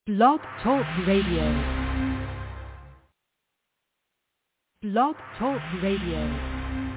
Blog Talk Radio. Blog Talk Radio.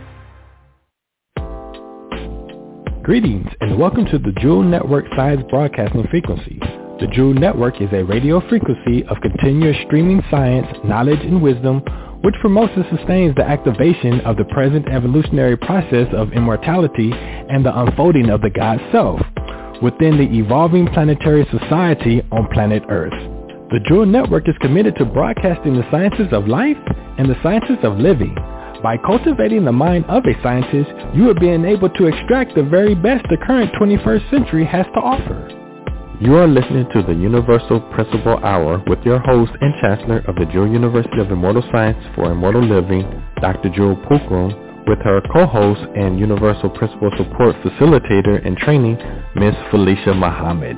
Greetings and welcome to the Jewel Network Science Broadcasting Frequency. The Jewel Network is a radio frequency of continuous streaming science, knowledge, and wisdom, which promotes and sustains the activation of the present evolutionary process of immortality and the unfolding of the God Self within the evolving planetary society on planet Earth. The Jewel Network is committed to broadcasting the sciences of life and the sciences of living. By cultivating the mind of a scientist, you are being able to extract the very best the current 21st century has to offer. You are listening to the Universal Principle Hour with your host and Chancellor of the Jewel University of Immortal Science for Immortal Living, Dr. Jewel Pookrum, with her co-host and Universal Principle Support Facilitator and Training, Ms. Felicia Muhammad.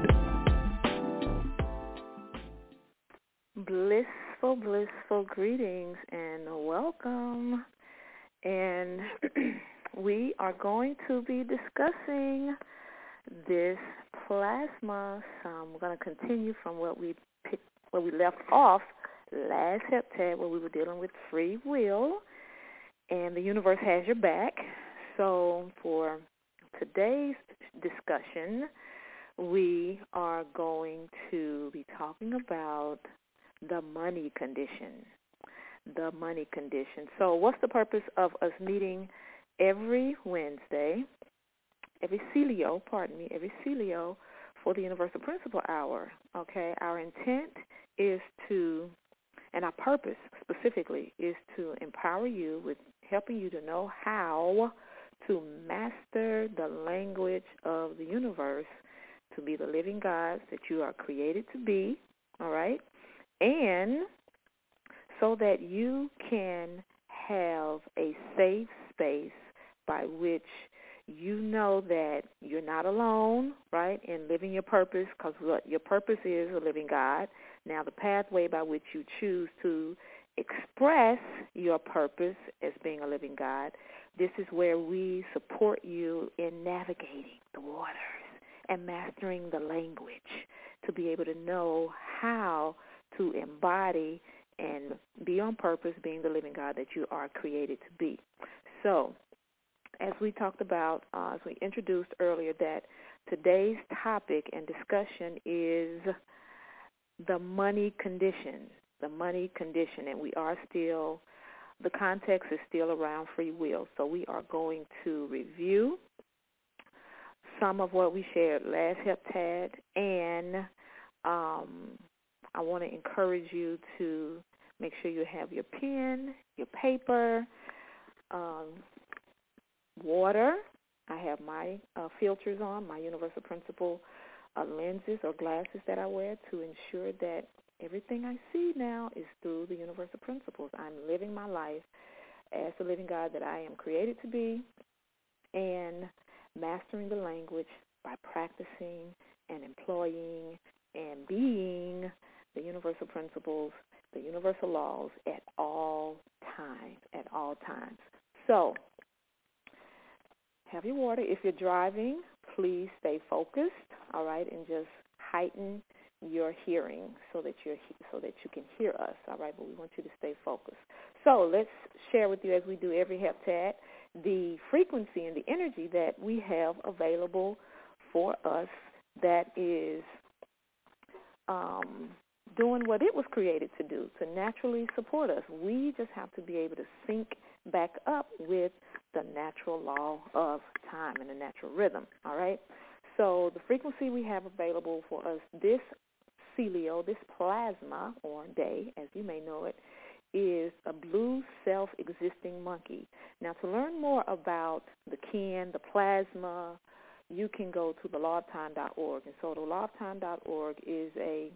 Blissful greetings and welcome. And we are going to be discussing this plasma. We're going to continue from where we left off last heptad, where we were dealing with free will, and the universe has your back. So for today's discussion, we are going to be talking about the money condition. The money condition. So what's the purpose of us meeting every Wednesday, every CELIO for the Universal Principle Hour? Okay, our intent is to, and our purpose specifically, is to empower you with helping you to know how to master the language of the universe, to be the living gods that you are created to be, all right? And so that you can have a safe space by which you know that you're not alone, right, in living your purpose, because what your purpose is a living God. Now, the pathway by which you choose to express your purpose as being a living God, this is where we support you in navigating the waters and mastering the language to be able to know how to embody and be on purpose, being the living God that you are created to be. So, as we talked about, as we introduced earlier, that today's topic and discussion is the money condition, and we are still, the context is still around free will. So we are going to review some of what we shared last heptad, and I want to encourage you to make sure you have your pen, your paper, water. I have my filters on, my Universal Principle lenses or glasses that I wear to ensure that everything I see now is through the Universal Principles. I'm living my life as the living God that I am created to be, and mastering the language by practicing and employing and being the Universal Principles, the universal laws at all times. So, have your water. If you're driving, please stay focused, all right, and just heighten your hearing so that you can hear us, all right, but we want you to stay focused. So let's share with you, as we do every heptad, the frequency and the energy that we have available for us that is doing what it was created to do, to naturally support us. We just have to be able to sync back up with the natural law of time and the natural rhythm, all right? So the frequency we have available for us this CELIO, this plasma, or day, as you may know it, is a blue self-existing monkey. Now, to learn more about the kin, the plasma, you can go to thelawoftime.org. And so thelawoftime.org is a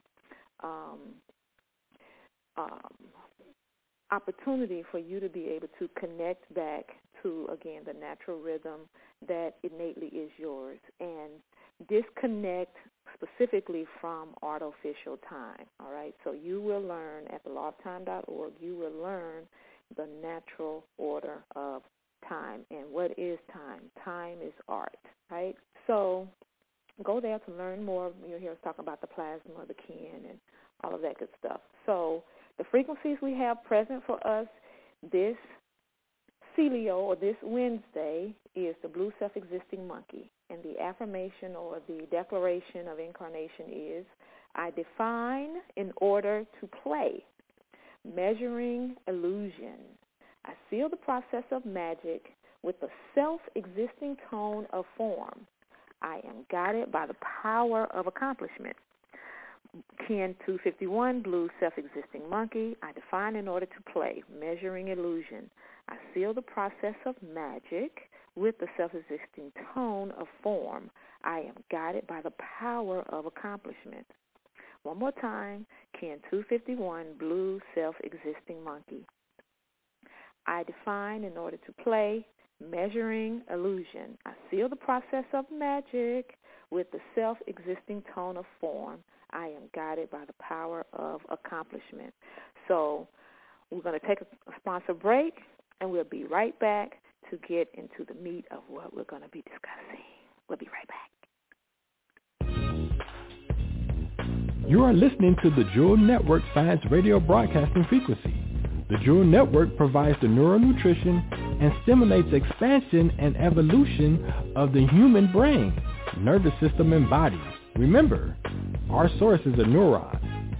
opportunity for you to be able to connect back to, again, the natural rhythm that innately is yours, and disconnect specifically from artificial time, all right? So you will learn at thelawoftime.org, you will learn the natural order of time. And what is time? Time is art, right? So go there to learn more. You'll hear us talk about the plasma, the kin, and all of that good stuff. So the frequencies we have present for us this Celio, or this Wednesday, is the blue self-existing monkey. And the affirmation or the declaration of incarnation is, I define in order to play, measuring illusion. I seal the process of magic with the self-existing tone of form. I am guided by the power of accomplishment. Ken 251, blue self-existing monkey. I define in order to play, measuring illusion. I seal the process of magic with the self-existing tone of form. I am guided by the power of accomplishment. One more time, Ken 251, blue self-existing monkey. I define in order to play, measuring illusion. I seal the process of magic with the self-existing tone of form. I am guided by the power of accomplishment. So we're going to take a sponsor break, and we'll be right back to get into the meat of what we're going to be discussing. We'll be right back. You are listening to the Jewel Network Science Radio Broadcasting Frequency. The Jewel Network provides the neural nutrition and stimulates expansion and evolution of the human brain, nervous system, and body. Remember, our source is a neuron.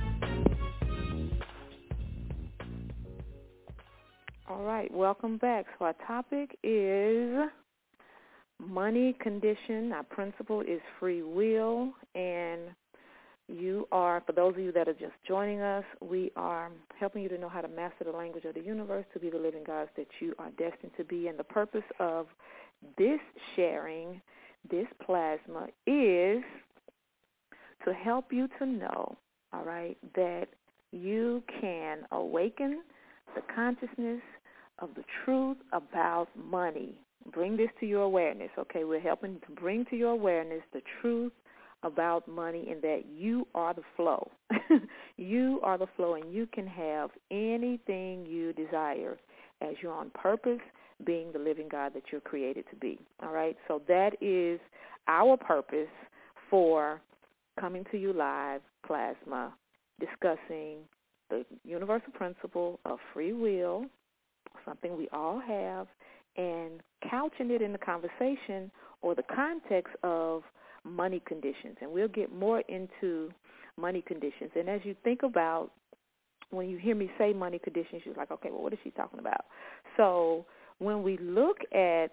All right, welcome back. So our topic is money condition. Our principle is free will, and you are, for those of you that are just joining us, we are helping you to know how to master the language of the universe to be the living gods that you are destined to be. And the purpose of this sharing, this plasma, is to help you to know, all right, that you can awaken the consciousness of the truth about money. Bring this to your awareness, okay? We're helping to bring to your awareness the truth about money, and that you are the flow. You are the flow, and you can have anything you desire as you're on purpose, being the living God that you're created to be. All right? So that is our purpose for coming to you live, plasma, discussing the universal principle of free will, something we all have, and couching it in the conversation or the context of money conditions. And we'll get more into money conditions. And as you think about, when you hear me say money conditions, you're like, okay, well, what is she talking about? So when we look at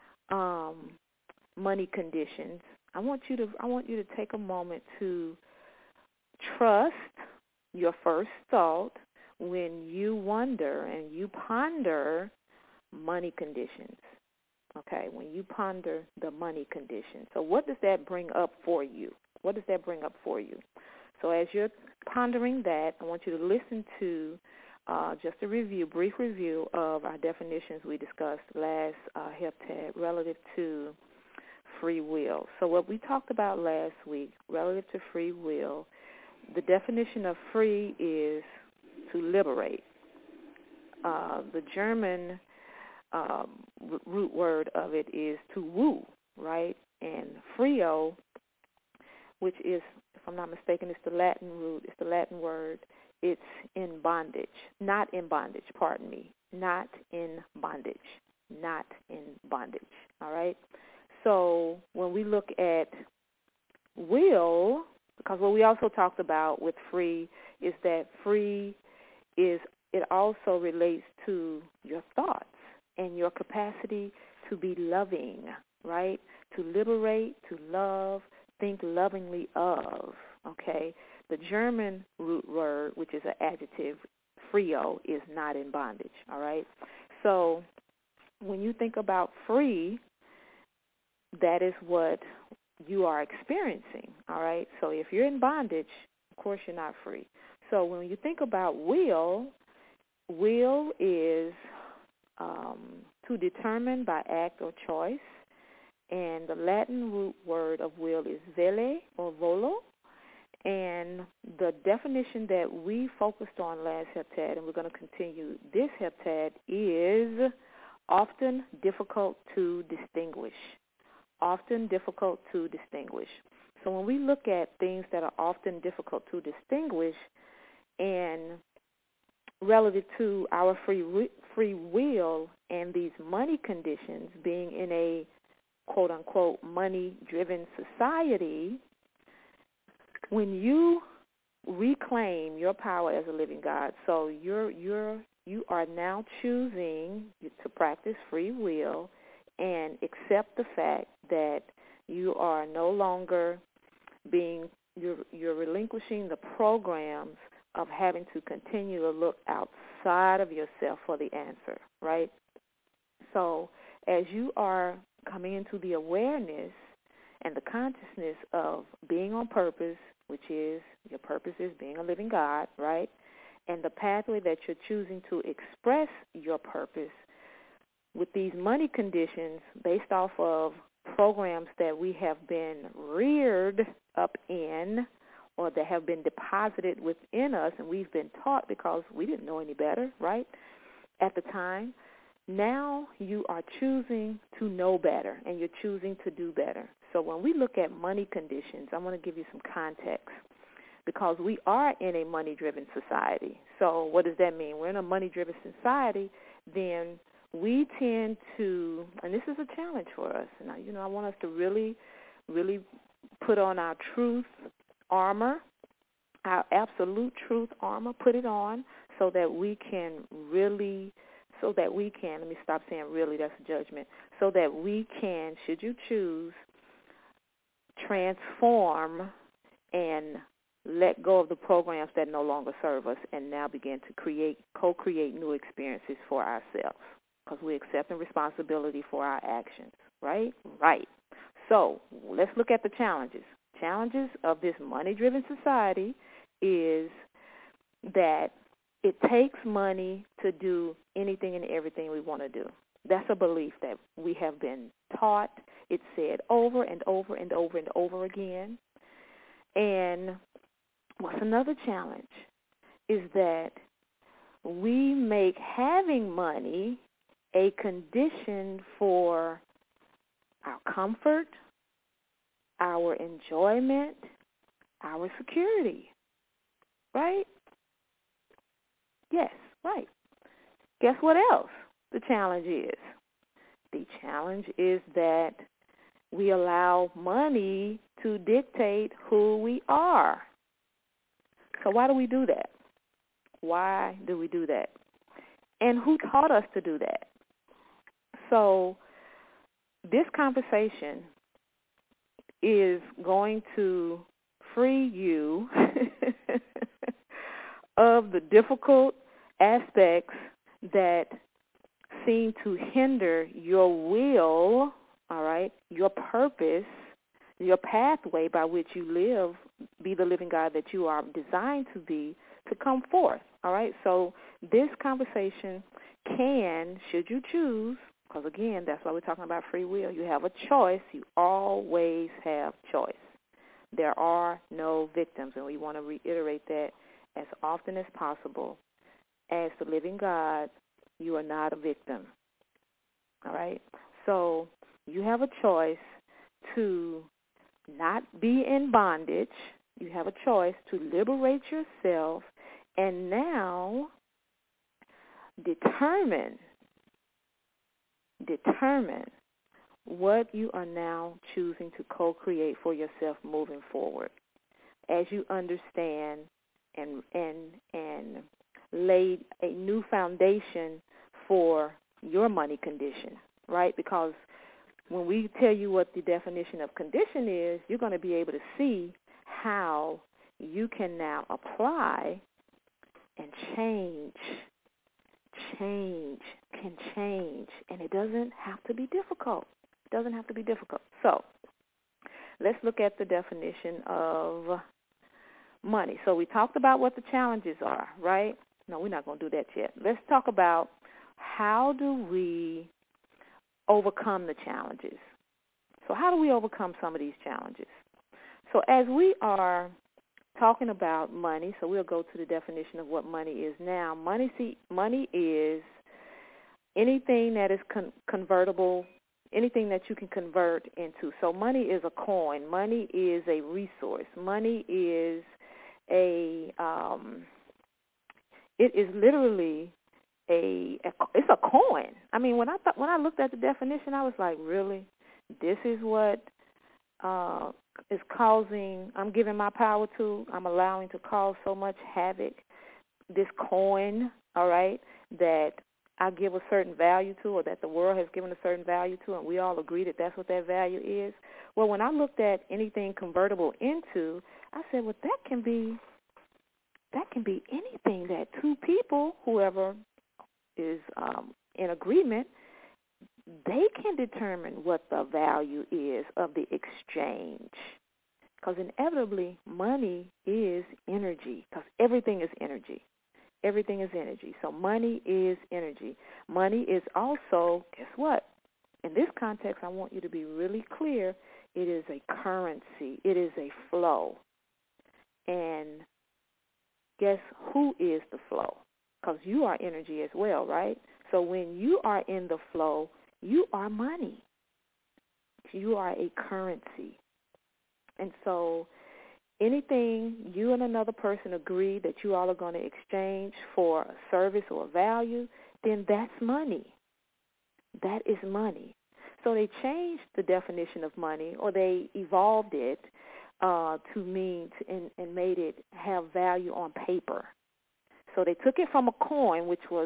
money conditions, I want you to take a moment to trust your first thought when you wonder and you ponder money conditions. Okay, when you ponder the money conditions. So what does that bring up for you? What does that bring up for you? So as you're pondering that, I want you to listen to just a brief review of our definitions we discussed last heptad relative to free will. So what we talked about last week relative to free will, the definition of free is to liberate. The German root word of it is to woo, right? And frio, which is, if I'm not mistaken, it's the Latin root, it's the Latin word. It's in bondage, not in bondage, pardon me, not in bondage, not in bondage, all right? So when we look at will, because what we also talked about with free is that free is, it also relates to your thoughts and your capacity to be loving, right? To liberate, to love, think lovingly of, okay? The German root word, which is an adjective, frio, is not in bondage, all right? So when you think about free, that is what you are experiencing, all right? So if you're in bondage, of course you're not free. So when you think about will is to determine by act or choice, and the Latin root word of will is vele or volo, and the definition that we focused on last heptad, and we're going to continue this heptad, is often difficult to distinguish. Often difficult to distinguish. So when we look at things that are often difficult to distinguish, And relative to our free will and these money conditions, being in a quote-unquote money-driven society, when you reclaim your power as a living God, so you are now choosing to practice free will and accept the fact that you are no longer you're relinquishing the programs of having to continue to look outside of yourself for the answer, right? So as you are coming into the awareness and the consciousness of being on purpose, which is your purpose is being a living God, right? And the pathway that you're choosing to express your purpose with these money conditions based off of programs that we have been reared up in or that have been deposited within us, and we've been taught because we didn't know any better, right, at the time. Now you are choosing to know better, and you're choosing to do better. So when we look at money conditions, I want to give you some context because we are in a money-driven society. So what does that mean? We're in a money-driven society, then we tend to, and this is a challenge for us. And I want us to really, really put on our truth armor, our absolute truth armor, put it on so that we can, let me stop saying really, that's a judgment, so that we can, should you choose, transform and let go of the programs that no longer serve us and now begin to co-create new experiences for ourselves because we're accepting responsibility for our actions, right? Right. So let's look at the challenges. Challenges of this money-driven society is that it takes money to do anything and everything we want to do. That's a belief that we have been taught. It's said over and over and over and over again. And what's another challenge is that we make having money a condition for our comfort, our enjoyment, our security, right? Yes, right. Guess what else the challenge is? The challenge is that we allow money to dictate who we are. So why do we do that? Why do we do that? And who taught us to do that? So this conversation is going to free you of the difficult aspects that seem to hinder your will, all right, your purpose, your pathway by which you live, be the living God that you are designed to be, to come forth, all right? So this conversation can, should you choose, because, again, that's why we're talking about free will. You have a choice. You always have choice. There are no victims, and we want to reiterate that as often as possible. As the living God, you are not a victim, all right? So you have a choice to not be in bondage. You have a choice to liberate yourself and now determine what you are now choosing to co-create for yourself moving forward as you understand and lay a new foundation for your money condition, right? Because when we tell you what the definition of condition is, you're going to be able to see how you can now apply and change, and it doesn't have to be difficult. It doesn't have to be difficult. So let's look at the definition of money. So we talked about what the challenges are, right? No, we're not going to do that yet. Let's talk about how do we overcome the challenges. So how do we overcome some of these challenges? So as we are talking about money, so we'll go to the definition of what money is now. Money is anything that is convertible, anything that you can convert into. So money is a coin. Money is a resource. Money is a It is literally it's a coin. I mean, when I looked at the definition, I was like, really? This is what is causing, I'm giving my power to, I'm allowing to cause so much havoc, this coin, all right, that I give a certain value to, or that the world has given a certain value to, and we all agree that that's what that value is. Well, when I looked at anything convertible into, I said, well, that can be anything that two people, whoever is in agreement, they can determine what the value is of the exchange. Because inevitably, money is energy, because everything is energy. Everything is energy. So money is energy. Money is also, guess what? In this context, I want you to be really clear. It is a currency. It is a flow. And guess who is the flow? Because you are energy as well, right? So when you are in the flow, you are money. You are a currency. And so anything you and another person agree that you all are going to exchange for a service or a value, then that's money. That is money. So they changed the definition of money, or they evolved it to mean and made it have value on paper. So they took it from a coin, which was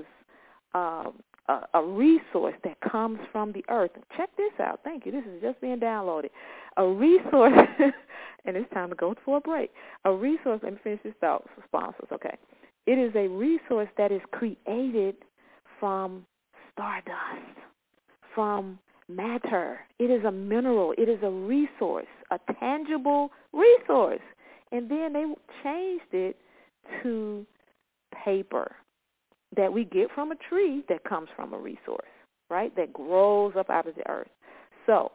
a resource that comes from the earth. Check this out. Thank you. This is just being downloaded. A resource, and it's time to go for a break. A resource, let me finish this thought, sponsors, okay. It is a resource that is created from stardust, from matter. It is a mineral. It is a resource, a tangible resource. And then they changed it to paper that we get from a tree that comes from a resource, right, that grows up out of the earth. So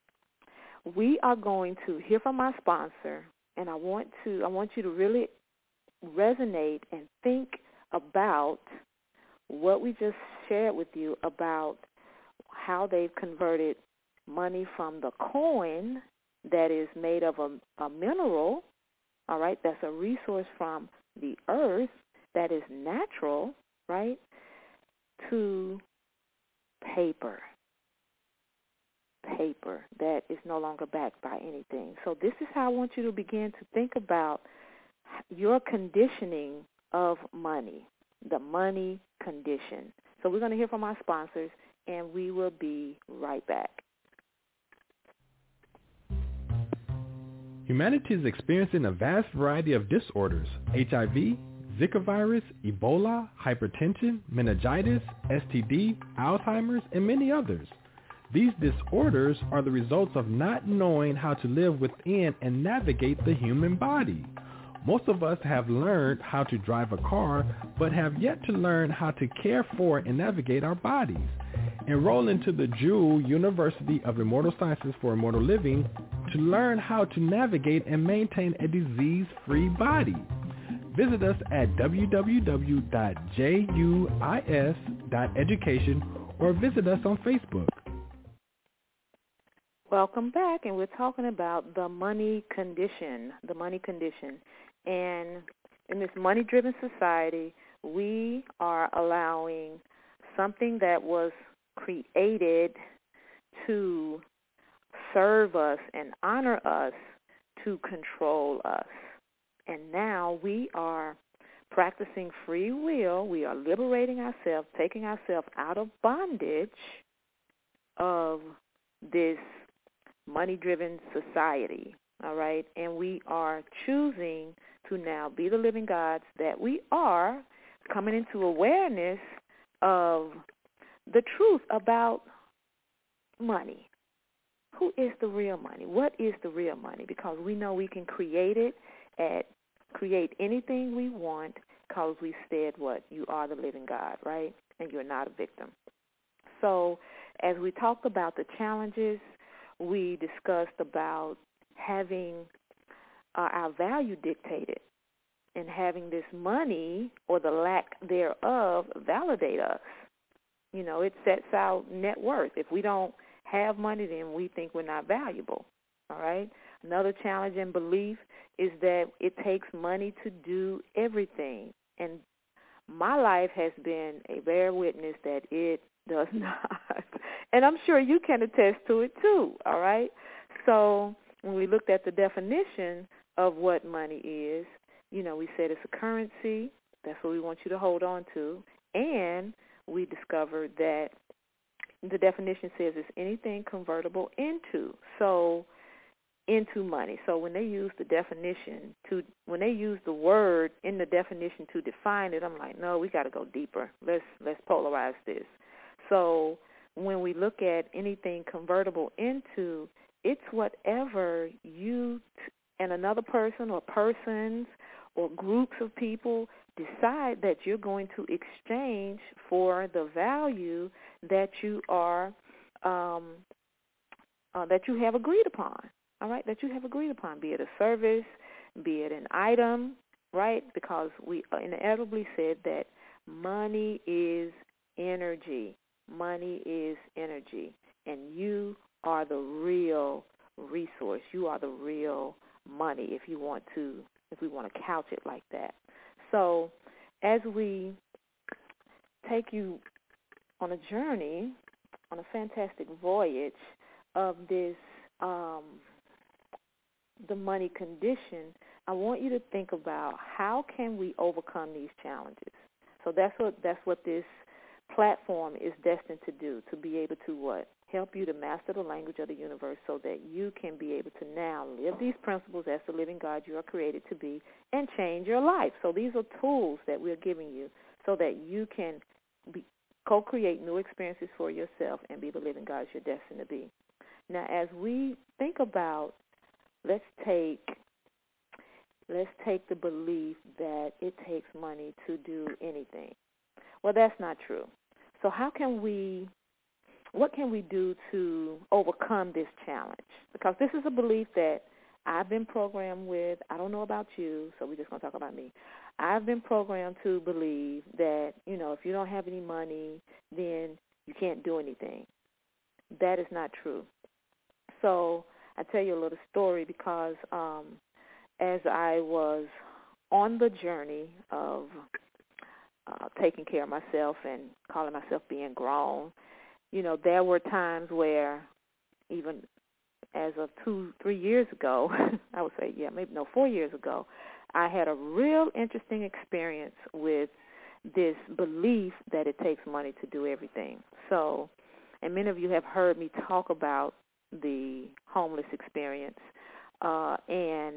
we are going to hear from our sponsor, and I want you to really resonate and think about what we just shared with you about how they've converted money from the coin that is made of a mineral, all right, that's a resource from the earth that is natural, right, to paper that is no longer backed by anything. So this is how I want you to begin to think about your conditioning of money, the money condition. So we're going to hear from our sponsors, and we will be right back. Humanity is experiencing a vast variety of disorders: HIV, Zika virus, Ebola, hypertension, meningitis, STD, Alzheimer's, and many others. These disorders are the results of not knowing how to live within and navigate the human body. Most of us have learned how to drive a car, but have yet to learn how to care for and navigate our bodies. Enroll into the Jewel University of Immortal Sciences for Immortal Living to learn how to navigate and maintain a disease-free body. Visit us at www.juis.education or visit us on Facebook. Welcome back, and we're talking about the money condition, And in this money-driven society, we are allowing something that was created to serve us and honor us to control us. And now we are practicing free will. We are liberating ourselves, taking ourselves out of bondage of this money-driven society, all right? And we are choosing to now be the living gods that we are, coming into awareness of the truth about money. Who is the real money? What is the real money? Because we know we can create it, create anything we want, because we said what? You are the living God, right? And you're not a victim. So as we talked about the challenges, we discussed about having our value dictated and having this money or the lack thereof validate us. You know, it sets out net worth. If we don't have money, then we think we're not valuable, all right? Another challenge and belief is that it takes money to do everything, and my life has been a bear witness that it does not. And I'm sure you can attest to it too, all right? So when we looked at the definition of what money is, we said it's a currency. That's what we want you to hold on to. And we discovered that the definition says it's anything convertible into money. So when they use the definition when they use the word in the definition to define it, I'm like, no, we got to go deeper. Let's polarize this. So when we look at anything convertible into, it's whatever you and another person or persons or groups of people decide that you're going to exchange for the value that you are that you have agreed upon. All right, that you have agreed upon, be it a service, be it an item, right? Because we inevitably said that money is energy. Money is energy, and you are the real resource. You are the real money, if we want to couch it like that. So as we take you on a journey, on a fantastic voyage of this, the money condition, I want you to think about how can we overcome these challenges. So that's what this platform is destined to do, to be able to what? Help you to master the language of the universe so that you can be able to now live these principles as the living God you are created to be and change your life. So these are tools that we're giving you so that you can co-create new experiences for yourself and be the living God you're destined to be. Now, as we think about, let's take the belief that it takes money to do anything. Well, that's not true. So what can we do to overcome this challenge? Because this is a belief that I've been programmed with. I don't know about you, so we're just going to talk about me. I've been programmed to believe that, if you don't have any money, then you can't do anything. That is not true. So I'll tell you a little story because as I was on the journey of taking care of myself and calling myself being grown, there were times where even as of 2-3 years ago, I would say, 4 years ago, I had a real interesting experience with this belief that it takes money to do everything. So, and many of you have heard me talk about the homeless experience and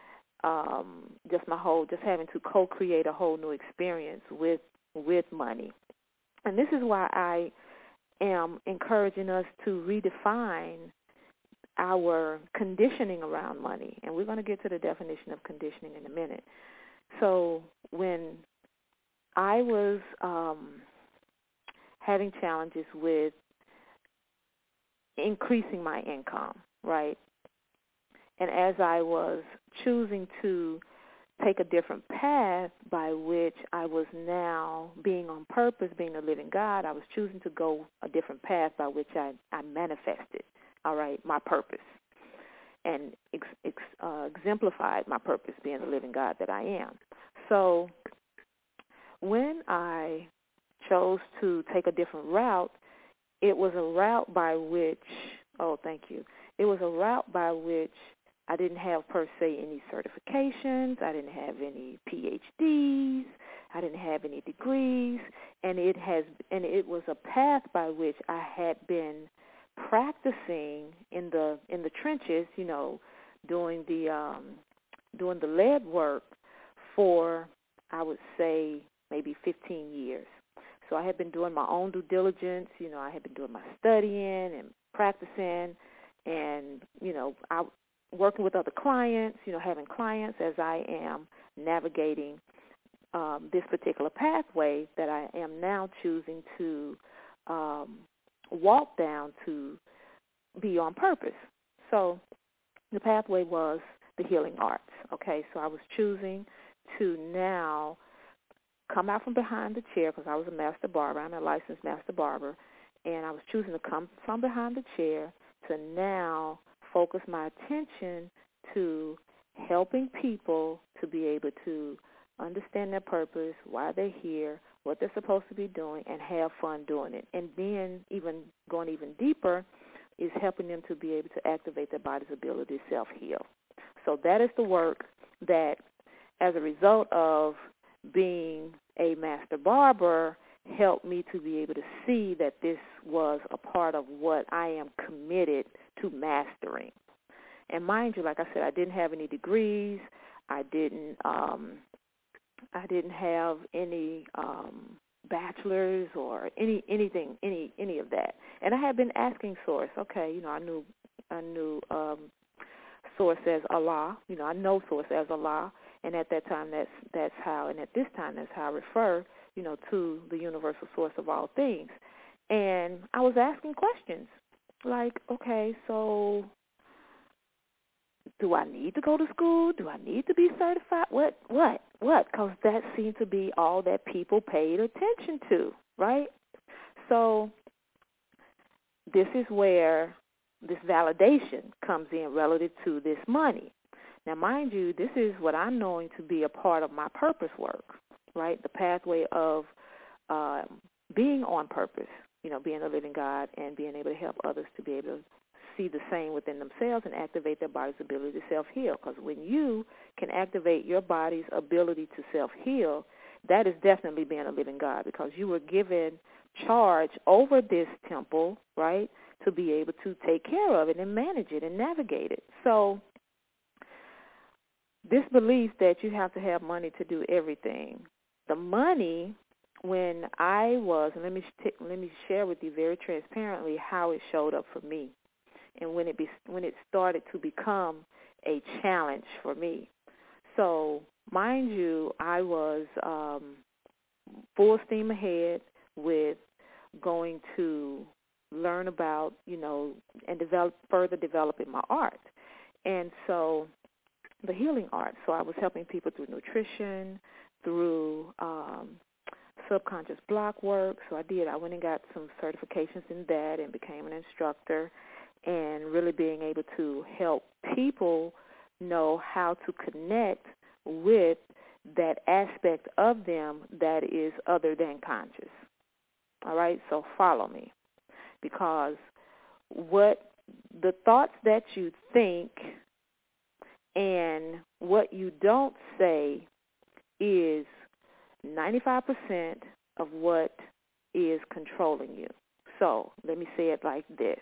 just having to co-create a whole new experience with money. And this is why I am encouraging us to redefine our conditioning around money. And we're going to get to the definition of conditioning in a minute. So when I was having challenges with increasing my income, right? And as I was choosing to take a different path by which I was now being on purpose, being a living God, I was choosing to go a different path by which I manifested, all right, my purpose and exemplified my purpose, being the living God that I am. So when I chose to take a different route, it was a route by which, it was a route by which I didn't have per se any certifications. I didn't have any PhDs. I didn't have any degrees, and it was a path by which I had been practicing in the trenches, doing the lead work for, I would say, maybe 15 years. So I had been doing my own due diligence. I had been doing my studying and practicing, and I working with other clients, having clients as I am navigating this particular pathway that I am now choosing to walk down to be on purpose. So the pathway was the healing arts, okay? So I was choosing to now come out from behind the chair because I was a master barber. I'm a licensed master barber, and I was choosing to come from behind the chair to now focus my attention to helping people to be able to understand their purpose, why they're here, what they're supposed to be doing, and have fun doing it. And then going even deeper is helping them to be able to activate their body's ability to self-heal. So that is the work that, as a result of being a master barber, helped me to be able to see that this was a part of what I am committed to mastering. And mind you, like I said, I didn't have any degrees. I didn't have any bachelor's or anything of that. And I had been asking Source. Okay, I knew Source as Allah. I know Source as Allah, and at that time that's how, and at this time that's how I refer, to the universal source of all things. And I was asking questions like, okay, so do I need to go to school? Do I need to be certified? What? Because that seemed to be all that people paid attention to, right? So this is where this validation comes in relative to this money. Now, mind you, this is what I'm knowing to be a part of my purpose work, right? The pathway of being on purpose, being a living God and being able to help others to be able to see the same within themselves and activate their body's ability to self-heal. Because when you can activate your body's ability to self-heal, that is definitely being a living God, because you were given charge over this temple, right, to be able to take care of it and manage it and navigate it. So this belief that you have to have money to do everything, the money, when I was, and let me share with you very transparently how it showed up for me, and when it started to become a challenge for me. So, mind you, I was full steam ahead with going to learn about, and further developing my art. And so the healing art. So I was helping people through nutrition, through subconscious block work. So I went and got some certifications in that and became an instructor, and really being able to help people know how to connect with that aspect of them that is other than conscious. All right, so follow me, because what the thoughts that you think and what you don't say is 95% of what is controlling you. So let me say it like this.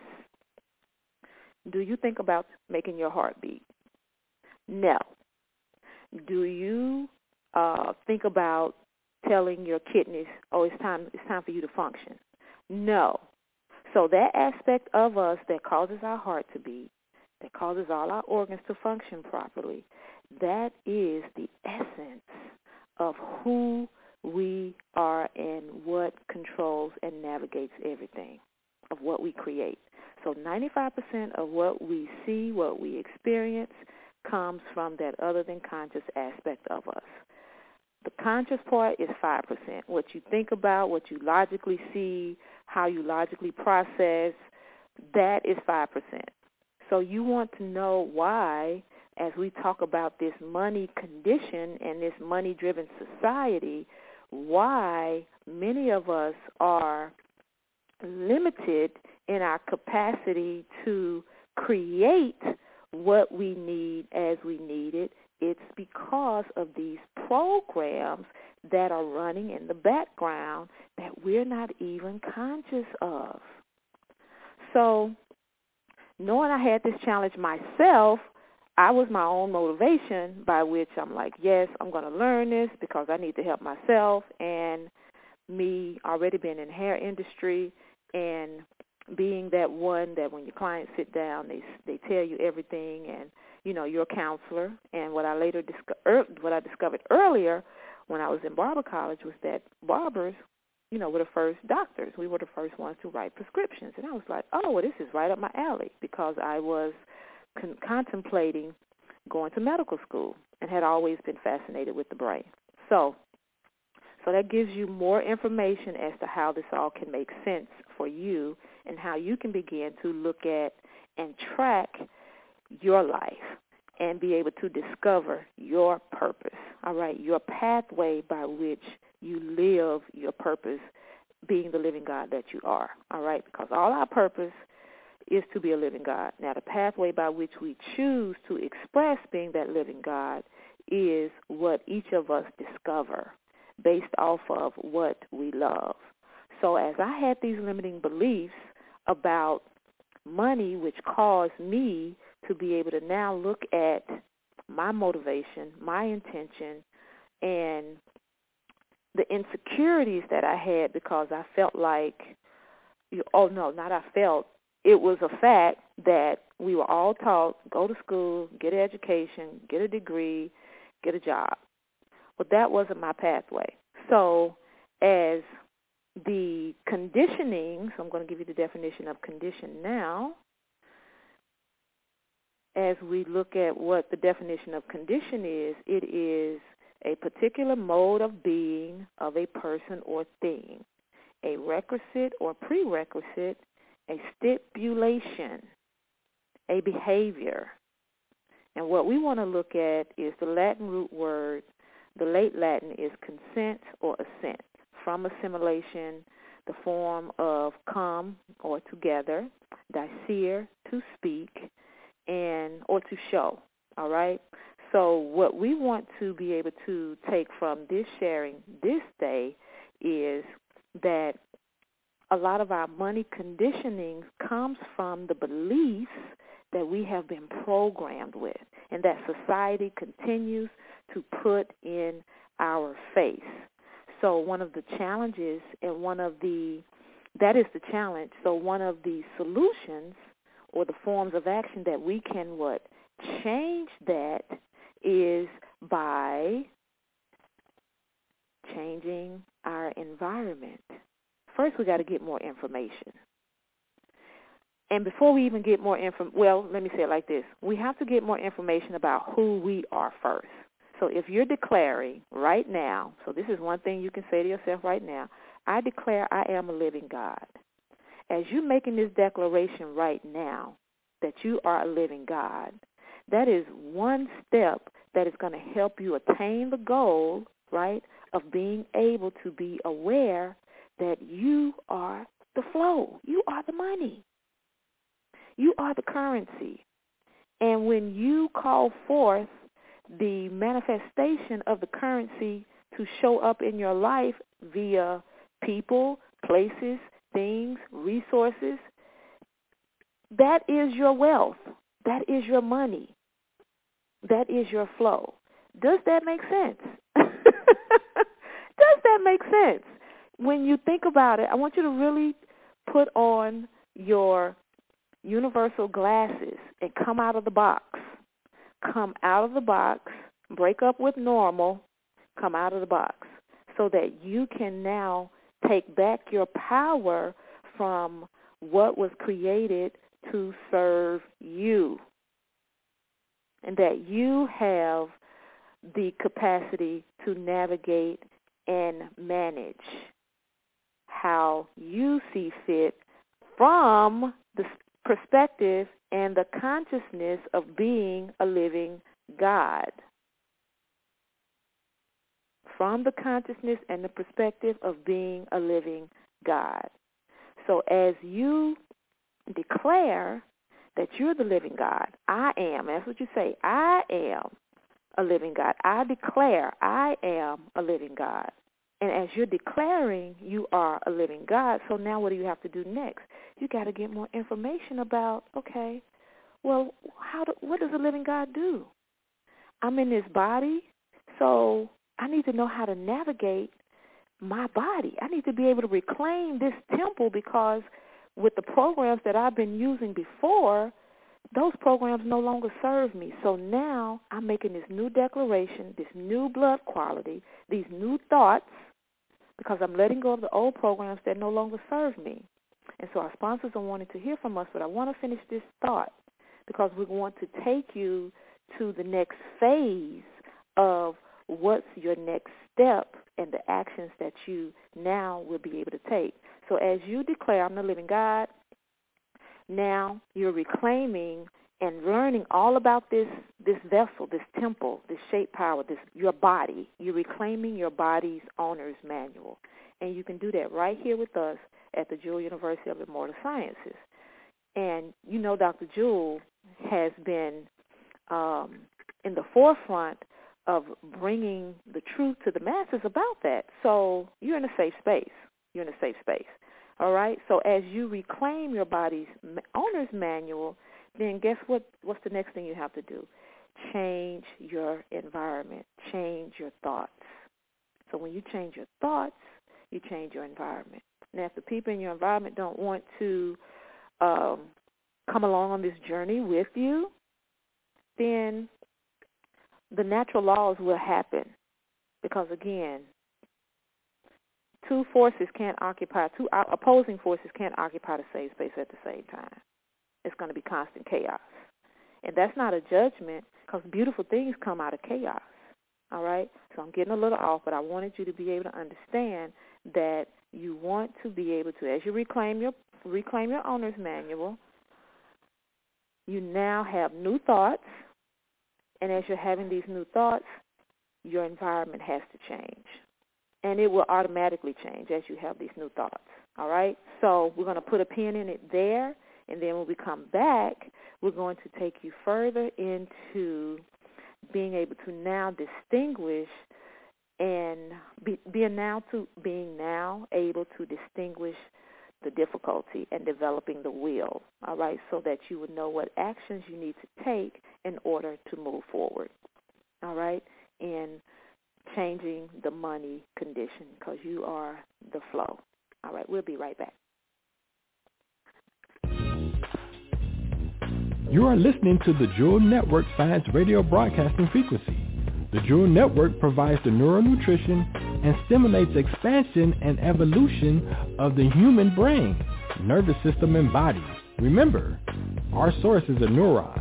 Do you think about making your heart beat? No. Do you think about telling your kidneys, it's time for you to function? No. So that aspect of us that causes our heart to beat, that causes all our organs to function properly, that is the essence of who we are and what controls and navigates everything of what we create. So 95% of what we see, what we experience, comes from that other than conscious aspect of us. The conscious part is 5%. What you think about, what you logically see, how you logically process, that is 5%. So you want to know why, as we talk about this money condition and this money-driven society, why many of us are limited in our capacity to create what we need as we need it. It's because of these programs that are running in the background that we're not even conscious of. So knowing I had this challenge myself, I was my own motivation by which I'm like, yes, I'm going to learn this because I need to help myself. And me already being in the hair industry and being that one that when your clients sit down, they tell you everything, and you're a counselor. And what I discovered earlier when I was in barber college was that barbers, were the first doctors. We were the first ones to write prescriptions, and I was like, oh, well, this is right up my alley, because I was contemplating going to medical school and had always been fascinated with the brain. So that gives you more information as to how this all can make sense for you and how you can begin to look at and track your life and be able to discover your purpose. all right, your pathway by which you live your purpose, being the living God that you are, all right, because all our purpose is to be a living God. Now, the pathway by which we choose to express being that living God is what each of us discover based off of what we love. So as I had these limiting beliefs about money, which caused me to be able to now look at my motivation, my intention, and the insecurities that I had because I felt like, it was a fact that we were all taught, go to school, get an education, get a degree, get a job. But that wasn't my pathway. So as the conditioning, so I'm going to give you the definition of condition now, as we look at what the definition of condition is, it is a particular mode of being of a person or thing, a requisite or prerequisite, a stipulation, a behavior. And what we want to look at is the Latin root word. The late Latin is consent or assent, from assimilation, the form of come or together, dicere, to speak, and or to show, all right? So what we want to be able to take from this sharing this day is that a lot of our money conditioning comes from the beliefs that we have been programmed with and that society continues to put in our face. So one of the challenges and that is the challenge. So one of the solutions or the forms of action that we can change that is by changing our environment. First, we got to get more information. And before we even get more let me say it like this. We have to get more information about who we are first. So if you're declaring right now, so this is one thing you can say to yourself right now, I declare I am a living God. As you're making this declaration right now that you are a living God, that is one step that is going to help you attain the goal, right, of being able to be aware that you are the flow. You are the money. You are the currency. And when you call forth the manifestation of the currency to show up in your life via people, places, things, resources, that is your wealth. That is your money. That is your flow. Does that make sense? Does that make sense? When you think about it, I want you to really put on your universal glasses and come out of the box. Come out of the box, break up with normal, come out of the box so that you can now take back your power from what was created to serve you, and that you have the capacity to navigate and manage how you see fit from the perspective and the consciousness of being a living God. From the consciousness and the perspective of being a living God. So as you declare that you're the living God, I am, that's what you say, I am a living God. I declare I am a living God. And as you're declaring you are a living God, so now what do you have to do next? You got to get more information about, okay, well, what does a living God do? I'm in this body, so I need to know how to navigate my body. I need to be able to reclaim this temple because with the programs that I've been using before, those programs no longer serve me. So now I'm making this new declaration, this new blood quality, these new thoughts, because I'm letting go of the old programs that no longer serve me. And so our sponsors are wanting to hear from us, but I want to finish this thought because we want to take you to the next phase of what's your next step and the actions that you now will be able to take. So as you declare, I'm the living God, now you're reclaiming and learning all about this vessel, this temple, this shape power, your body. You're reclaiming your body's owner's manual. And you can do that right here with us at the Jewel University of Immortal Sciences. And you know Dr. Jewel has been in the forefront of bringing the truth to the masses about that. So you're in a safe space. You're in a safe space. All right? So as you reclaim your body's owner's manual, then guess what's the next thing you have to do? Change your environment. Change your thoughts. So when you change your thoughts, you change your environment. Now, if the people in your environment don't want to come along on this journey with you, then the natural laws will happen. Because, again, two opposing forces can't occupy the same space at the same time. It's going to be constant chaos. And that's not a judgment, because beautiful things come out of chaos. All right? So I'm getting a little off, but I wanted you to be able to understand that you want to be able to, as you reclaim your owner's manual, you now have new thoughts, and as you're having these new thoughts, your environment has to change. And it will automatically change as you have these new thoughts. All right? So we're going to put a pin in it there, and then when we come back, we're going to take you further into being able to now distinguish and being now able to distinguish the difficulty and developing the will, all right, so that you would know what actions you need to take in order to move forward, all right, in changing the money condition, because you are the flow. All right, we'll be right back. You are listening to the Jewel Network Science Radio Broadcasting Frequency. The Jewel Network provides the neural nutrition and stimulates expansion and evolution of the human brain, nervous system, and body. Remember, our source is a neuron.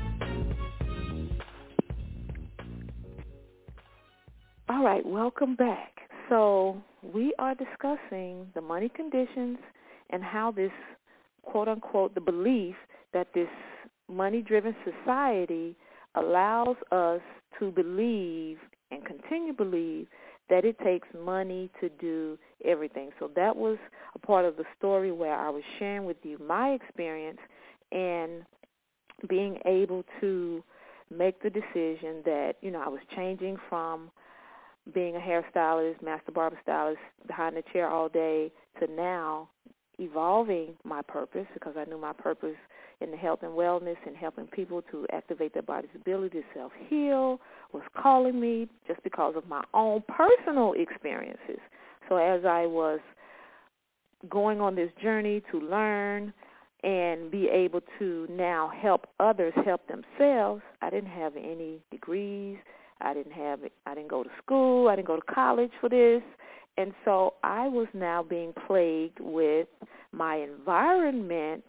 All right, welcome back. So we are discussing the money conditions and how this, quote-unquote, the belief that this money-driven society allows us to believe and continue to believe that it takes money to do everything. So that was a part of the story where I was sharing with you my experience and being able to make the decision that, I was changing from being a hairstylist, master barber stylist, behind the chair all day, to now evolving my purpose, because I knew my purpose in the health and wellness and helping people to activate their body's ability to self-heal was calling me, just because of my own personal experiences. So as I was going on this journey to learn and be able to now help others help themselves, I didn't have any degrees. I didn't go to school. I didn't go to college for this. And so I was now being plagued with my environment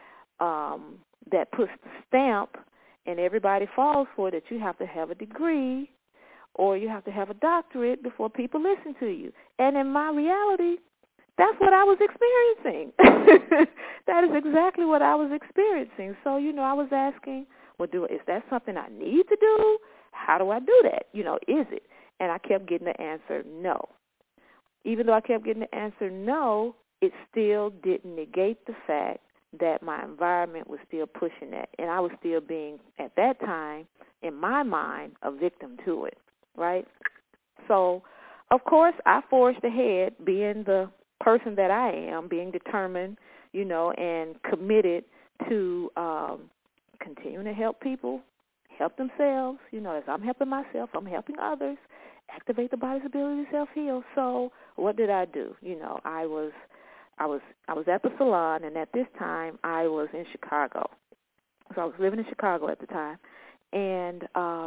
that puts the stamp, and everybody falls for it, that you have to have a degree or you have to have a doctorate before people listen to you. And in my reality, that's what I was experiencing. That is exactly what I was experiencing. So, I was asking, is that something I need to do? How do I do that? Is it? And I kept getting the answer no. Even though I kept getting the answer no, it still didn't negate the fact that my environment was still pushing that. And I was still being, at that time, in my mind, a victim to it, right? So, of course, I forged ahead, being the person that I am, being determined, and committed to continuing to help people help themselves. As I'm helping myself, I'm helping others activate the body's ability to self-heal. So what did I do? I was at the salon, and at this time I was in Chicago. So I was living in Chicago at the time, and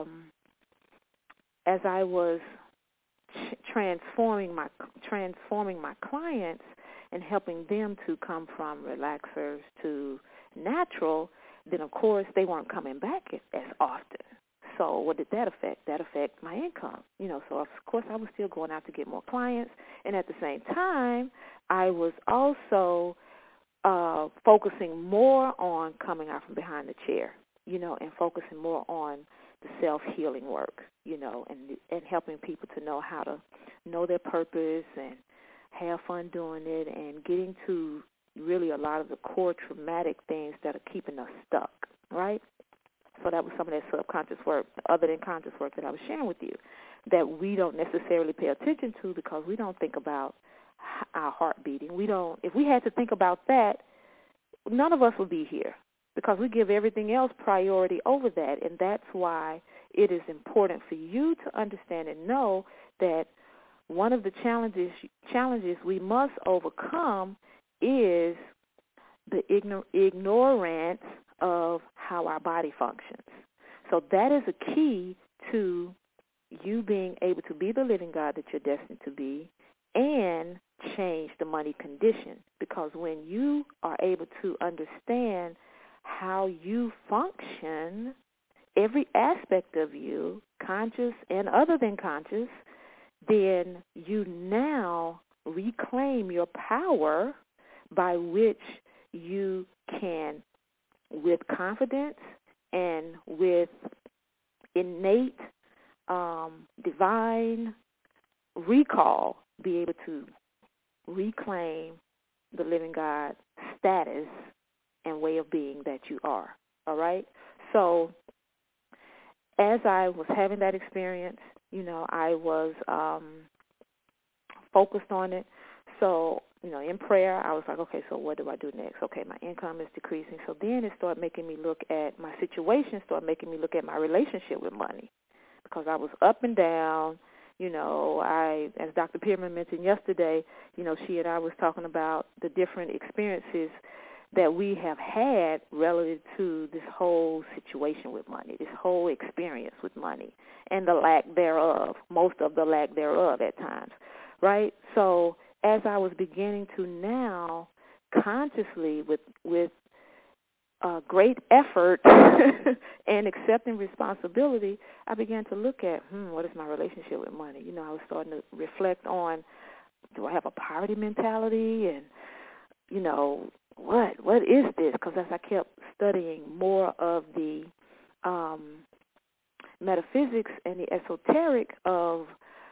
as I was transforming my clients and helping them to come from relaxers to natural, then of course they weren't coming back as often. So what did that affect? That affected my income. So of course I was still going out to get more clients, and at the same time I was also focusing more on coming out from behind the chair. and focusing more on the self-healing work, and helping people to know how to know their purpose and have fun doing it, and getting to really a lot of the core traumatic things that are keeping us stuck, right? So that was some of that subconscious work, other than conscious work, that I was sharing with you, that we don't necessarily pay attention to because we don't think about our heart beating. If we had to think about that, none of us would be here because we give everything else priority over that, and that's why it is important for you to understand and know that one of the challenges we must overcome is the ignorance of how our body functions. So that is a key to you being able to be the living God that you're destined to be and change the money condition. Because when you are able to understand how you function, every aspect of you, conscious and other than conscious, then you now reclaim your power by which you can, with confidence and with innate divine recall, be able to reclaim the living God status and way of being that you are, all right? So as I was having that experience, I was focused on it. So, in prayer, I was like, okay, so what do I do next? Okay, my income is decreasing. So then it started making me look at my situation, started making me look at my relationship with money, because I was up and down. As Dr. Pierman mentioned yesterday, she and I was talking about the different experiences that we have had relative to this whole situation with money, this whole experience with money, and the lack thereof, most of the lack thereof at times, right? So as I was beginning to now consciously, with great effort and accepting responsibility, I began to look at, what is my relationship with money? I was starting to reflect on, do I have a poverty mentality? And, what is this? Because as I kept studying more of the metaphysics and the esoteric of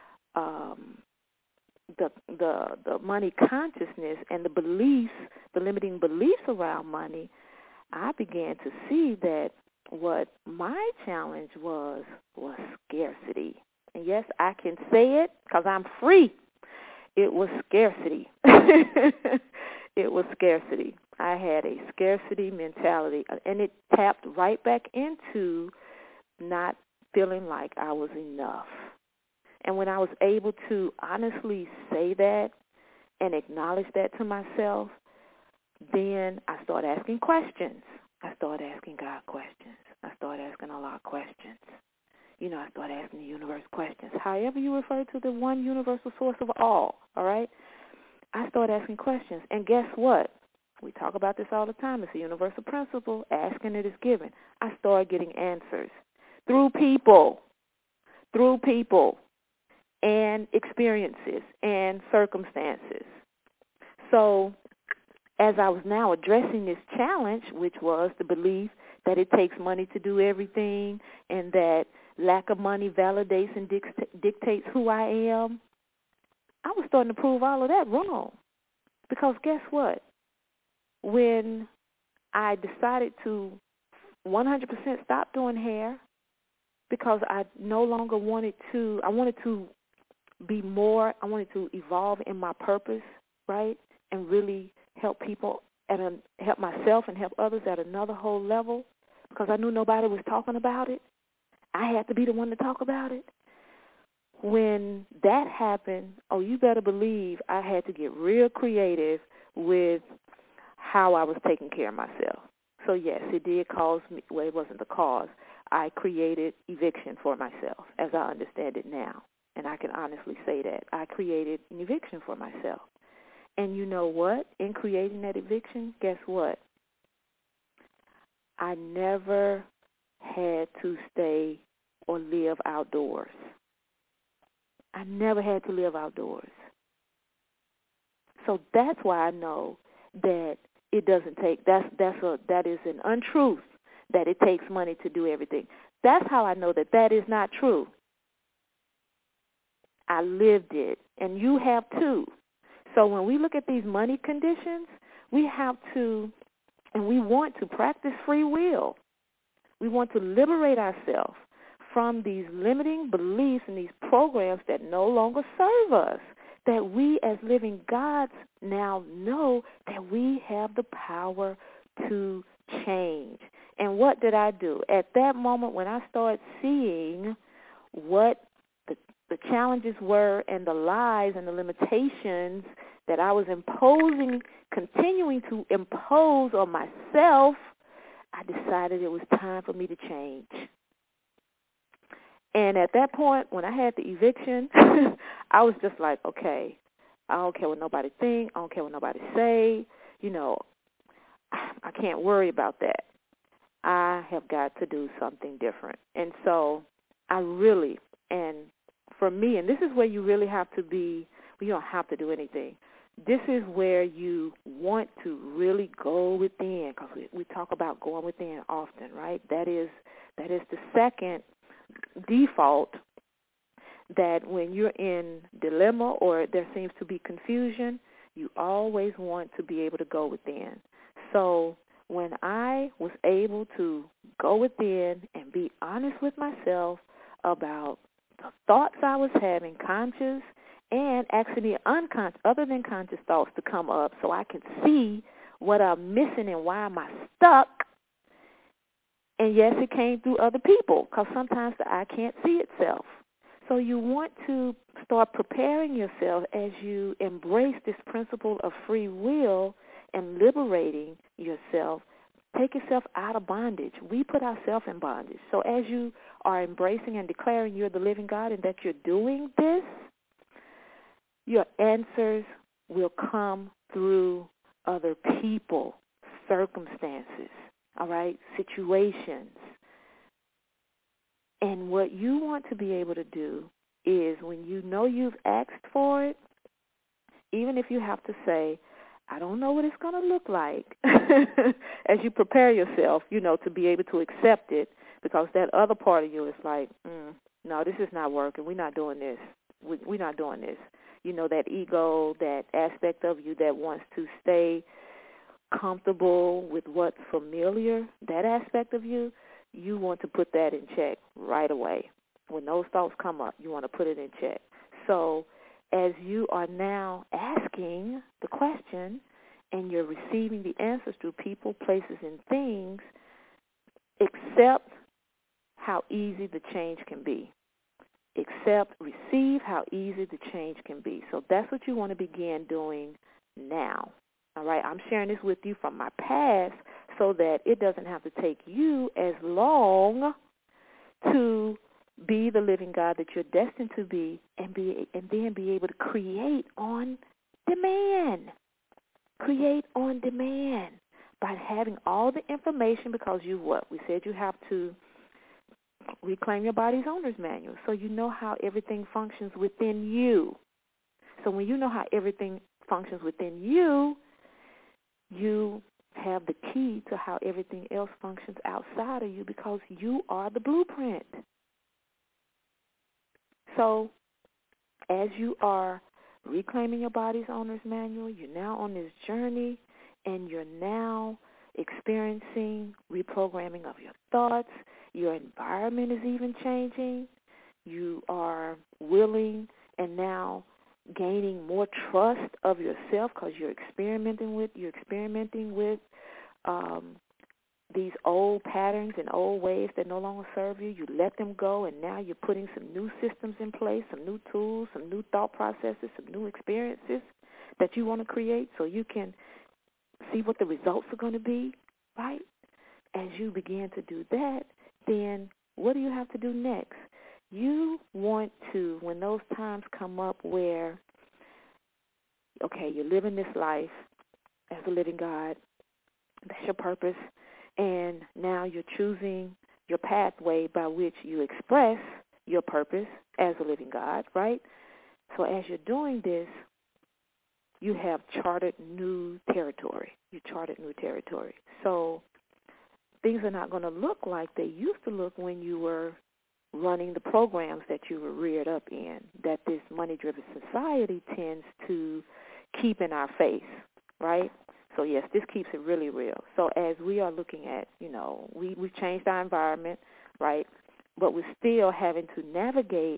the money consciousness and the beliefs, the limiting beliefs around money, I began to see that what my challenge was scarcity. And yes, I can say it because I'm free. It was scarcity. It was scarcity. I had a scarcity mentality, and it tapped right back into not feeling like I was enough. And when I was able to honestly say that and acknowledge that to myself, then I started asking questions. I started asking God questions. I started asking Allah questions. I started asking the universe questions. However you refer to the one universal source of all right? I started asking questions. And guess what? We talk about this all the time. It's a universal principle. Asking it is given. I started getting answers through people and experiences and circumstances. So as I was now addressing this challenge, which was the belief that it takes money to do everything and that lack of money validates and dictates who I am, I was starting to prove all of that wrong. Because guess what? When I decided to 100% stop doing hair because I no longer wanted to be more, I wanted to evolve in my purpose, right, and really help people help myself and help others at another whole level, because I knew nobody was talking about it. I had to be the one to talk about it. When that happened, you better believe I had to get real creative with how I was taking care of myself. So, yes, it did cause me, well, it wasn't the cause. I created eviction for myself, as I understand it now. And I can honestly say that. I created an eviction for myself. And you know what? In creating that eviction, guess what? I never had to stay or live outdoors. I never had to live outdoors. So that's why I know that it doesn't take, that is an untruth that it takes money to do everything. That's how I know that that is not true. I lived it, and you have too. So when we look at these money conditions, we have to, and we want to practice free will. We want to liberate ourselves from these limiting beliefs and these programs that no longer serve us, that we as living gods now know that we have the power to change. And what did I do? At that moment when I started seeing what the challenges were and the lies and the limitations that I was continuing to impose on myself, I decided it was time for me to change. And at that point, when I had the eviction, I was just like, okay, I don't care what nobody think. I don't care what nobody say. I can't worry about that. I have got to do something different. And so I really, and for me, and this is where you really have to be, well, you don't have to do anything. This is where you want to really go within, because we talk about going within often, right? That is the second default, that when you're in dilemma or there seems to be confusion, you always want to be able to go within. So when I was able to go within and be honest with myself about the thoughts I was having, conscious and actually unconscious, other than conscious thoughts to come up, so I could see what I'm missing and why am I stuck. And yes, it came through other people, because sometimes the eye can't see itself. So you want to start preparing yourself as you embrace this principle of free will and liberating yourself. Take yourself out of bondage. We put ourselves in bondage. So as you are embracing and declaring you're the living God and that you're doing this, your answers will come through other people, circumstances, all right, situations. And what you want to be able to do is, when you know you've asked for it, even if you have to say, I don't know what it's going to look like, as you prepare yourself, to be able to accept it, because that other part of you is like, no, this is not working. We're not doing this. We're not doing this. That ego, that aspect of you that wants to stay comfortable with what's familiar, that aspect of you, you want to put that in check right away. When those thoughts come up, you want to put it in check. So as you are now asking the question and you're receiving the answers through people, places, and things, accept how easy the change can be. Receive how easy the change can be. So that's what you want to begin doing now. All right, I'm sharing this with you from my past so that it doesn't have to take you as long to be the living God that you're destined to be, and then be able to create on demand. Create on demand by having all the information, because we said you have to reclaim your body's owner's manual, so you know how everything functions within you. So when you know how everything functions within you, you have the key to how everything else functions outside of you, because you are the blueprint. So as you are reclaiming your body's owner's manual, you're now on this journey, and you're now experiencing reprogramming of your thoughts. Your environment is even changing. You are willing and now gaining more trust of yourself, because you're experimenting with these old patterns and old ways that no longer serve you. You let them go, and now you're putting some new systems in place, some new tools, some new thought processes, some new experiences that you want to create, so you can see what the results are going to be, right? As you begin to do that, then what do you have to do next? You want to, when those times come up where, okay, you're living this life as a living God, that's your purpose, and now you're choosing your pathway by which you express your purpose as a living God, right? So as you're doing this, you have charted new territory. So things are not going to look like they used to look when you were running the programs that you were reared up in, that this money-driven society tends to keep in our face, right? So, yes, this keeps it really real. So as we are looking at, we've changed our environment, right, but we're still having to navigate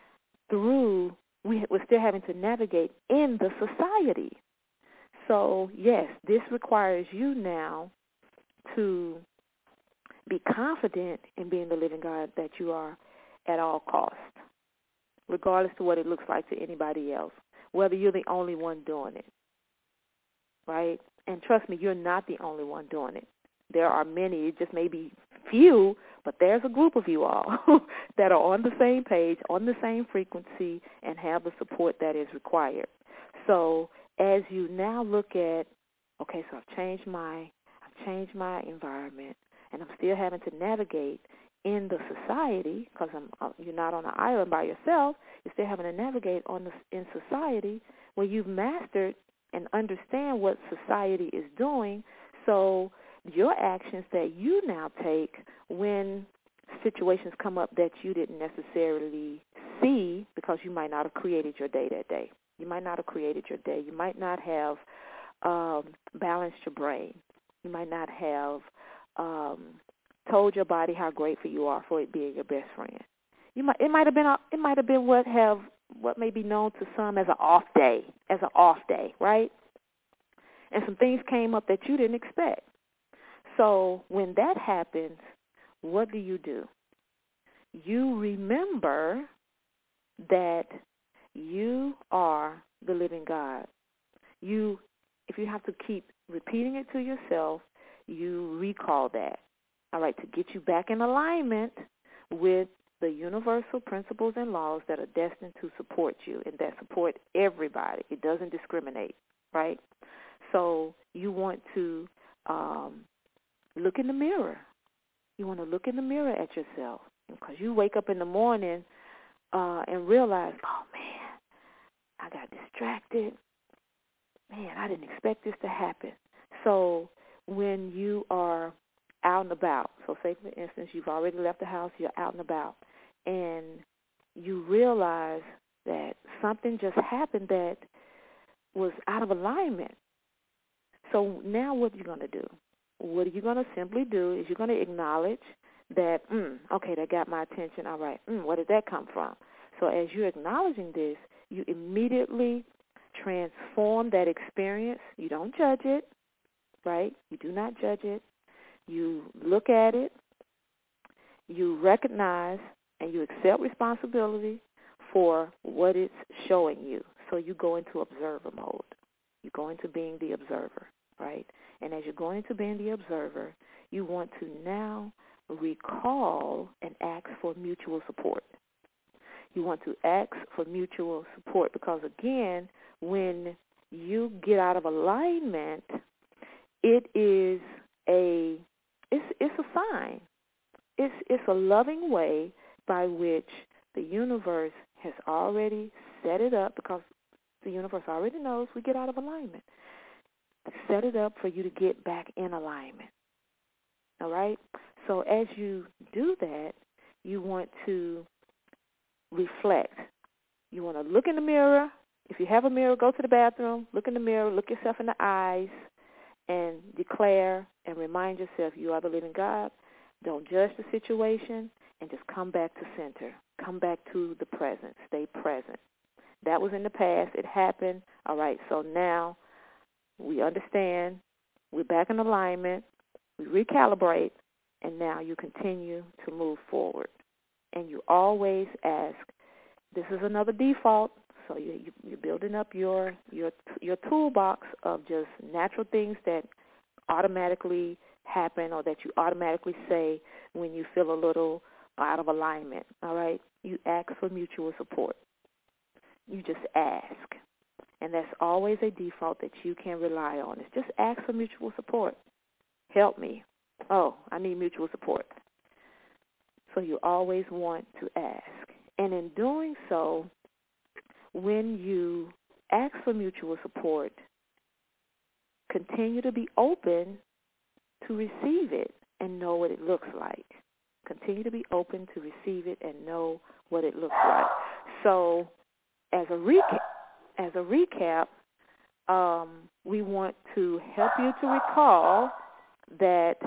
we're still having to navigate in the society. So, yes, this requires you now to be confident in being the living God that you are at all costs, regardless of what it looks like to anybody else, whether you're the only one doing it, right? And trust me, you're not the only one doing it. There are many. It just may be few, but there's a group of you all that are on the same page, on the same frequency, and have the support that is required. So as you now look at, okay, so I've changed my environment, and I'm still having to navigate in the society, because you're not on an island by yourself. You're still having to navigate in society where you've mastered and understand what society is doing. So your actions that you now take when situations come up that you didn't necessarily see, because you might not have created your day that day. You might not have created your day. You might not have balanced your brain. You might not have told your body how grateful you are for it being your best friend. It might have been what may be known to some as an off day, right? And some things came up that you didn't expect. So when that happens, what do? You remember that you are the living God. If you have to keep repeating it to yourself, you recall that, all right, to get you back in alignment with the universal principles and laws that are destined to support you and that support everybody. It doesn't discriminate, right? So you want to look in the mirror. You want to look in the mirror at yourself, because you wake up in the morning and realize, oh, man, I got distracted. Man, I didn't expect this to happen. So when you are out and about, so say, for instance, you've already left the house, you're out and about, and you realize that something just happened that was out of alignment. So now what are you going to do? What you're going to simply do is you're going to acknowledge that, okay, that got my attention. All right, where did that come from? So as you're acknowledging this, you immediately transform that experience. You don't judge it, right? You do not judge it. You look at it, you recognize, and you accept responsibility for what it's showing you. So you go into observer mode. You go into being the observer, right? And as you're going into being the observer, you want to now recall and ask for mutual support. You want to ask for mutual support because, again, when you get out of alignment, it is a sign. It's a loving way by which the universe has already set it up, because the universe already knows we get out of alignment. Set it up for you to get back in alignment. All right? So as you do that, you want to reflect. You want to look in the mirror. If you have a mirror, go to the bathroom, look in the mirror, look yourself in the eyes, and declare and remind yourself you are the living God. Don't judge the situation, and just come back to center. Come back to the present. Stay present. That was in the past. It happened. All right, so now we understand. We're back in alignment. We recalibrate, and now you continue to move forward. And you always ask, this is another default, so you're building up your toolbox of just natural things that automatically happen or that you automatically say when you feel a little out of alignment, all right? You ask for mutual support. You just ask. And that's always a default that you can rely on. It's just ask for mutual support. Help me. Oh, I need mutual support. So you always want to ask. And in doing so, when you ask for mutual support, continue to be open to receive it. and know what it looks like. Continue to be open to receive it and know what it looks like. So as a recap, we want to help you to recall that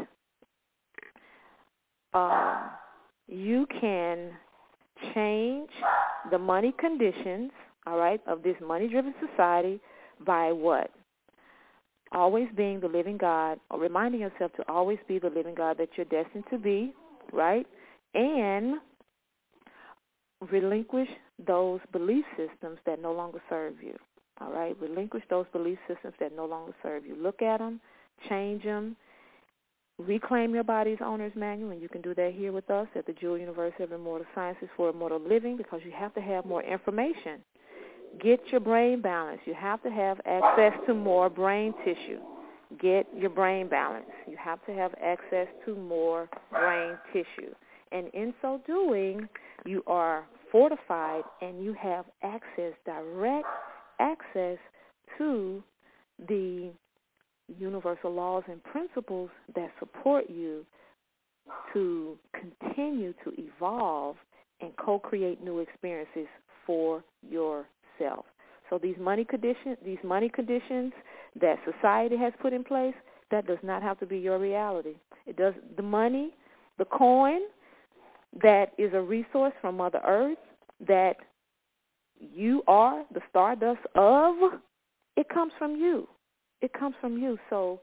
you can change the money conditions, all right, of this money-driven society by what? Always being the living God, or reminding yourself to always be the living God that you're destined to be, right? And relinquish those belief systems that no longer serve you, all right? Relinquish those belief systems that no longer serve you. Look at them, change them, reclaim your body's owner's manual, and you can do that here with us at the Jewel University of Immortal Sciences for Immortal Living, because you have to have more information. Get your brain balance. You have to have access to more brain tissue. Get your brain balance. You have to have access to more brain tissue. And in so doing, you are fortified and you have access, direct access to the universal laws and principles that support you to continue to evolve and co-create new experiences for yourself. So these money conditions that society has put in place, that does not have to be your reality. It does. The money, the coin, that is a resource from Mother Earth that you are the stardust of, it comes from you. It comes from you. So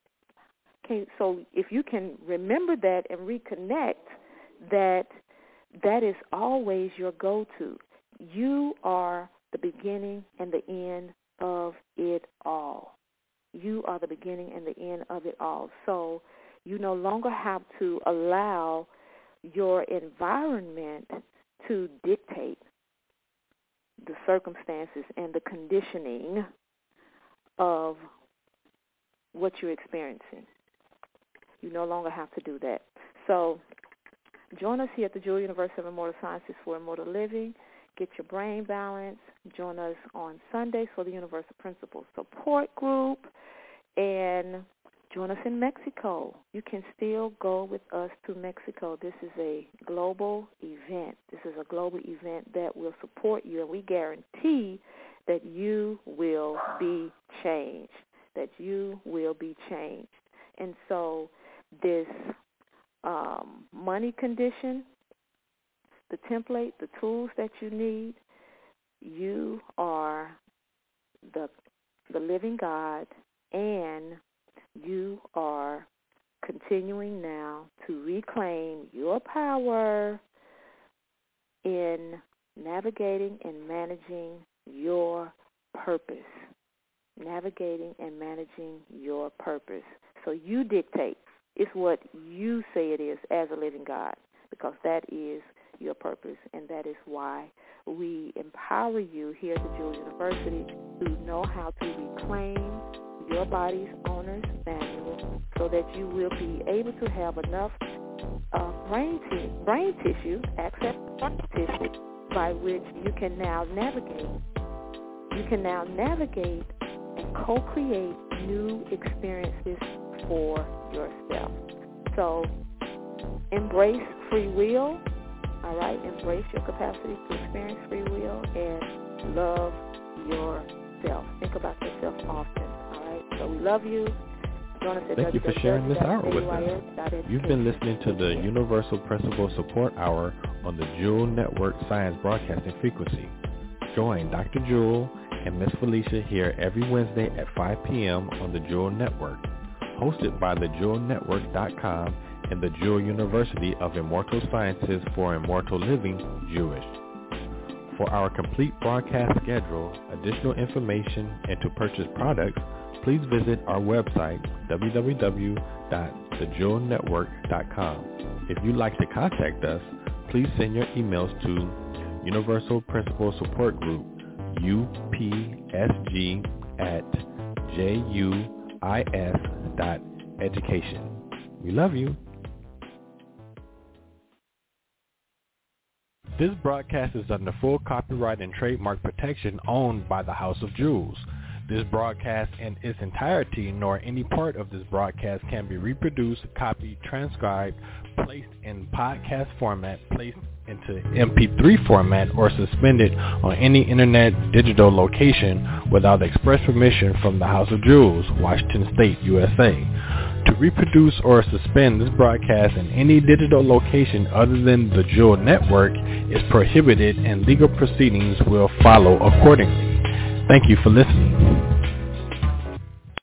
if you can remember that and reconnect, that is always your go-to. You are the beginning and the end of it all. You are the beginning and the end of it all. So you no longer have to allow your environment to dictate the circumstances and the conditioning of what you're experiencing. You no longer have to do that. So join us here at the Jewel University of Immortal Sciences for Immortal Living. Get your brain balance. Join us on Sundays for the Universal Principles Support Group. And join us in Mexico. You can still go with us to Mexico. This is a global event. This is a global event that will support you, and we guarantee that you will be changed, that you will be changed. And so this money condition, the template, the tools that you need, you are the living God, and you are continuing now to reclaim your power in navigating and managing your purpose. Navigating and managing your purpose. So you dictate. It's what you say it is as a living God, because that is your purpose, and that is why we empower you here at the Jewel University to know how to reclaim your body's owner's manual so that you will be able to have enough brain tissue, access to brain tissue, by which you can now navigate. You can now navigate and co-create new experiences for yourself. So embrace free will, all right? Embrace your capacity to experience free will and love yourself. Think about yourself often, all right? So we love you. Thank you for sharing this hour with us. You've been listening to the Universal Principle Support Hour on the Jewel Network Science Broadcasting Frequency. Join Dr. Jewel and Miss Felicia here every Wednesday at 5 p.m. on the Jewel Network, hosted by thejewelnetwork.com and the Jewel University of Immortal Sciences for Immortal Living, Jewish. For our complete broadcast schedule, additional information, and to purchase products, please visit our website, www.thejewelnetwork.com. If you'd like to contact us, please send your emails to Universal Principle Support Group, upsg@juis.education. We love you. This broadcast is under full copyright and trademark protection owned by the House of Jewels. This broadcast in its entirety, nor any part of this broadcast can be reproduced, copied, transcribed, placed in podcast format, placed into MP3 format, or suspended on any internet digital location without express permission from the House of Jewels, Washington State, USA. To reproduce or suspend this broadcast in any digital location other than the Jewel Network is prohibited, and legal proceedings will follow accordingly. Thank you for listening.